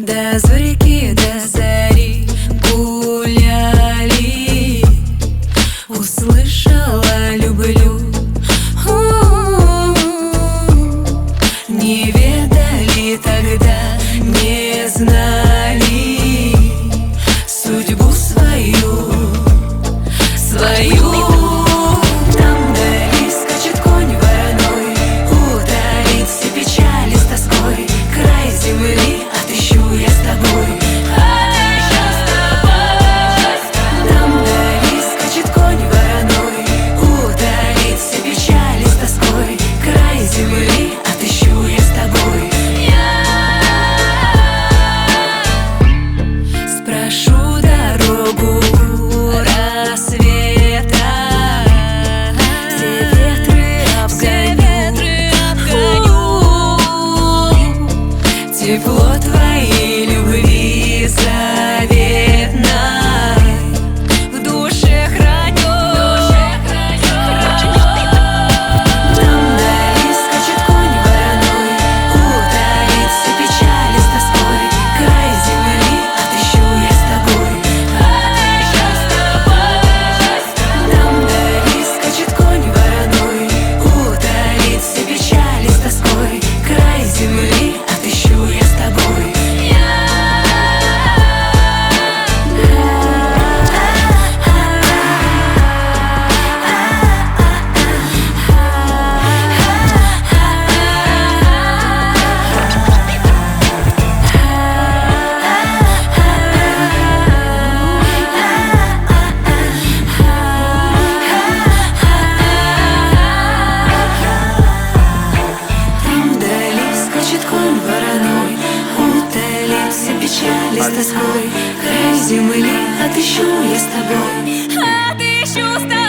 До зорьки, до зари гуляли, услышала люблю. Не ведали тогда, не знали судьбу свою. Там вдали скачет конь вороной, утолит все печали с тоской. Край земли отыщу я с тобой. Там вдали скачет конь вороной, утолит все печали с тоской. Край земли отыщу я с тобой. Спрошу дорогу рассвета, все ветры обгоню. Тепло твоей любви заветной в душе храню. Там вдали скачет конь вороной, утолит все печали с тоской. Край земли отыщу я с тобой. Там вдали скачет конь вороной, утолит все печали с тоской. Край земли отыщу я с тобой. Конь вороной, утолит все печали с тоской. Край земли отыщу я с тобой. Отыщу с тобой.